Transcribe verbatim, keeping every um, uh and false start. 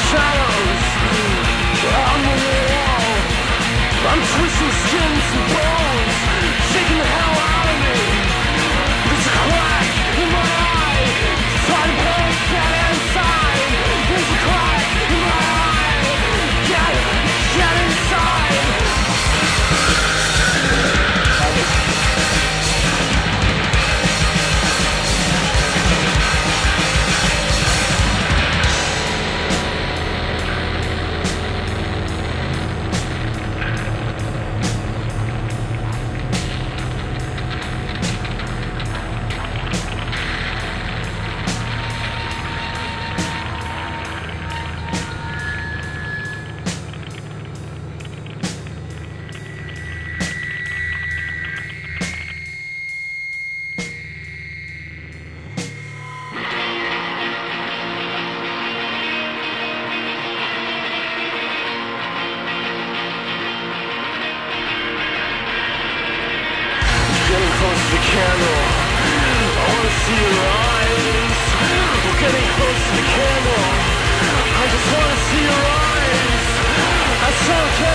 shadows on the wall. I'm twisting skins and bones, shaking the hell out of me. There's a crack in my eye, trying to pull that inside. There's a crack in my eye, get, get inside. Getting close to the candle, I wanna see your eyes. We're getting close to the candle, I just wanna see your eyes. I saw